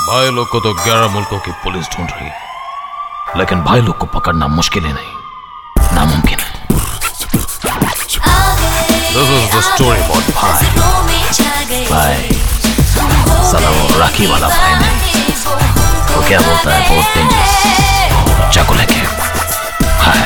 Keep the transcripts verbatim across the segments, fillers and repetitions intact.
भाई लोग को तो ग्यारह मुल्कों की पुलिस ढूंढ रही है, लेकिन भाई लोग को पकड़ना मुश्किल ही नहीं, नामुमकिन है। This is the story about भाई। भाई साला वो राखी वाला भाई नहीं, वो क्या बोलता है, बहुत डेंजरस, चाकू लेके हाय।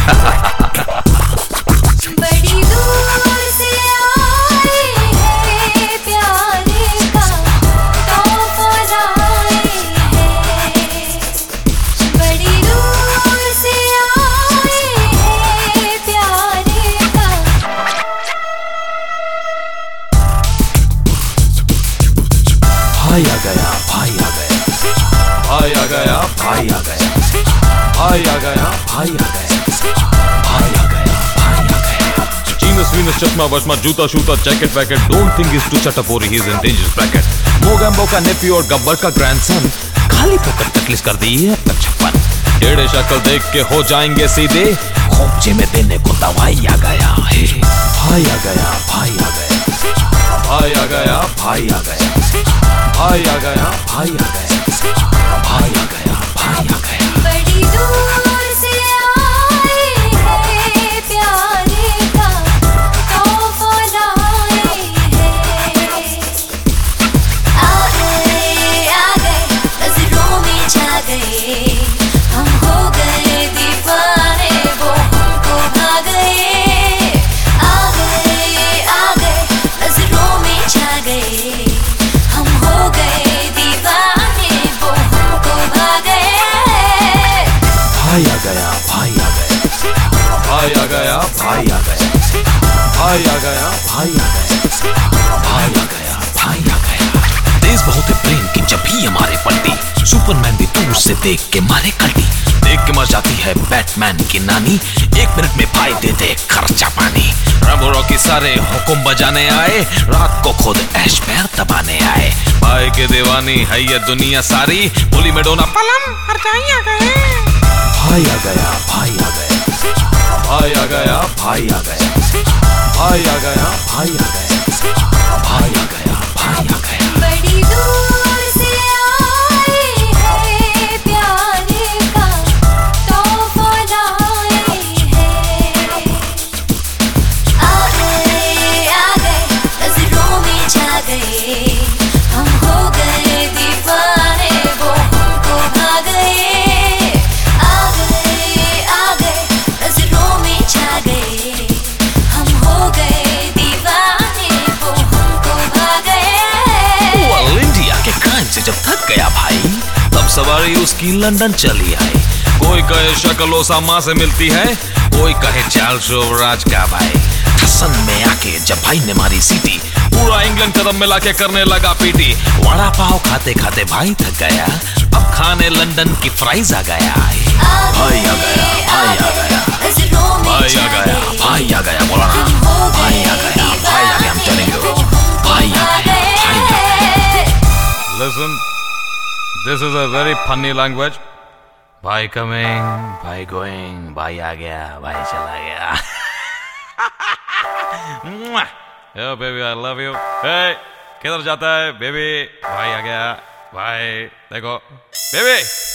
भाई आ गया, भाई आ गया, भाई आ गया, भाई आ गया, भाई आ गया, भाई आ गया, भाई आ गया, भाई आ गया। जीनस वीनस चश्मा वश्मा जूता शूता जैकेट वैकेट, don't think is to shut up और he is in dangerous bracket. Mogambo का नेफ्यू और गब्बर का ग्रैंडसन, खाली फोकट तकलीफ कर दी है पचपन। टेढ़े शक्ल देख के हो जाएंगे सीधे, खोपचे में देने को दवाई आ गया है। भाई आ गया, भाई आ गया, भाई आ गया, भाई आ गया, भाई आ गया, भाई आ गया, भाई आ गया, भाई आ गया। बड़ी दूर से आए हैं प्यारे का तोहफा लाए हैं। आ गए आ गए नजरों में छा गए, हम हो गए दीवाने वो हमको भा गए। आ गए आ गए नजरों में छा गए, हम हो गए दीवाने वो हमको भा गए। भाई आ गया, भाई आ गया, भाई आ गया, भाई आ गया, भाई आ गया, भाई आ गया, भाई आ गया, भाई आ गया। तेज बहुत है ब्रेन की जब भी हमारे पलटी, सुपरमैन भी दूर से देख के मारे कल्टी। देख के मर जाती है बैटमैन की नानी, एक मिनट में भाई दे दे खर्चा पानी। रैम्बो रॉकी सारे हुक्म बजाने आए, रात को खुद ऐश पैर दबाने आए। भाई के दीवानी है ये दुनिया सारी, बोली में डोना पलम हर जाई आ गए। भाई आ गया, भाई आ गया, भाई आ गया, भाई आ गया, भाई आ गया, भाई आ गया, भाई आ गया, भाई आ गया। बड़ी दूर से आए हैं प्यारे का तोहफा लाए हैं। आ गए आ गए नजरों में छा गए, हम हो गए दीवाने वो हमको भा गए। आ गए आ गए नजरों में छा गए, हम हो गए दीवाने वो हमको भा गए। Well, इंडिया के क्राइम से जब थक गया भाई, तब सवारी उसकी लंदन चली आई। कोई कहे शक्ल ओसामा से मिलती है, कोई कहे चार्ल्स राज का भाई। हसन में आके जब भाई ने मारी सीटी, पूरा इंग्लैंड कदम मिला के करने लगा पीटी। वड़ा पाव खाते खाते भाई थक गया, अब खाने लंदन की फ्राइज आ गया। भाई आ गया, भाई आ गया, भाई आ गया, भाई आ गया, बोला ना भाई आ गया, भाई आ गया, I'm telling you, भाई आ गया, भाई आ गया। Listen, this is a very funny language. भाई coming, भाई going, भाई आ गया, भाई चला गया। Yo baby, I love you. Hey, किधर जाता है बेबी? भाई आ गया, भाई देखो बेबी।